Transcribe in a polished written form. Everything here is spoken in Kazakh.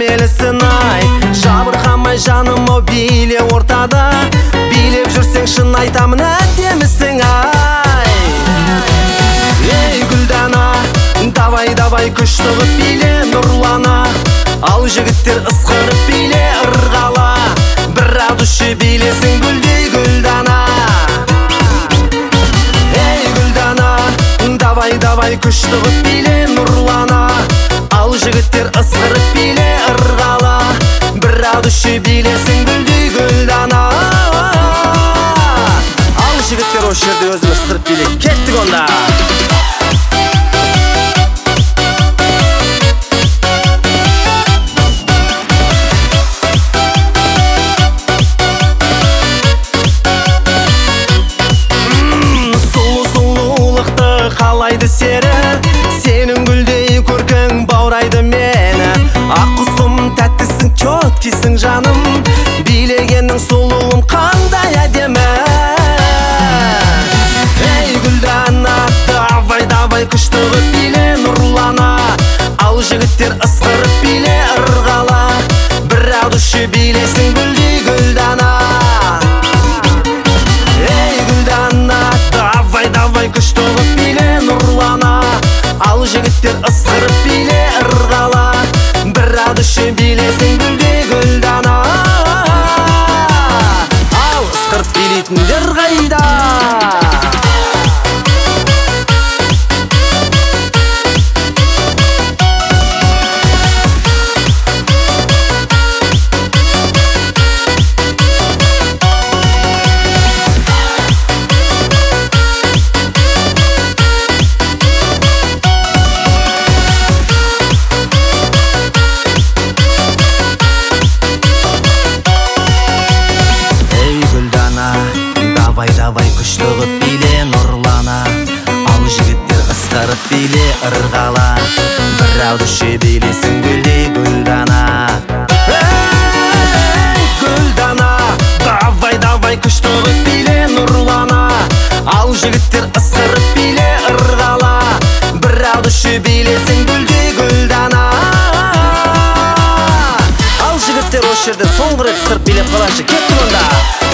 дәмелісін ай. Жабырқамай жаным ау биле ортада, билеп жүрсең шын айтамын әдемісің ай. Ей Гүлдана, давай күшті қып биле нұрлана, ал жігіттер ысқырып биле ырғала, бір ақ дүші билесің гүлдей Гүлдана. Ей Гүлдана, давай күшті қып биле нұрлана, ал жігіттер ысқырып биле ырғала, бір ақ дүші билесің гүлдей Гүлдана. Ал жігіттер осы жерде өзін ысқырып биле, кеттік онда. Қалайды сері, сенің гүлдей көркің баурайды мені. Ақ құсым тәттісің, чөткисің жаным, билегеннің сұлуым қандай әдемі. Ей Гүлдана, давай күшті қып биле нұрлана, ал жігіттер ысқырып биле ырғала, бір ақ дүші билесің гүлдей Гүлдана. Ей Гүлдана, давай күшті қып биле нұрлана, ал жігіттер ысқырып биле ырғала, бір ақ дүші билесің гүлдей Гүлдана. Ал ысқырып билейтіндер қайда? Давай күшті қып биле нұрлана, ал жігіттер ысқырып биле ырғала, бір ақ дүші билесің гүлдей Гүлдана. Ей Гүлдана, давай күшті қып биле нұрлана, ал жігіттер ысқырып биле ырғала, бір ақ дүші билесің гүлдей Гүлдана. Ал жігіттер осы жерде соңғы рет ысқырып билеп қалайыншы, кеттік онда.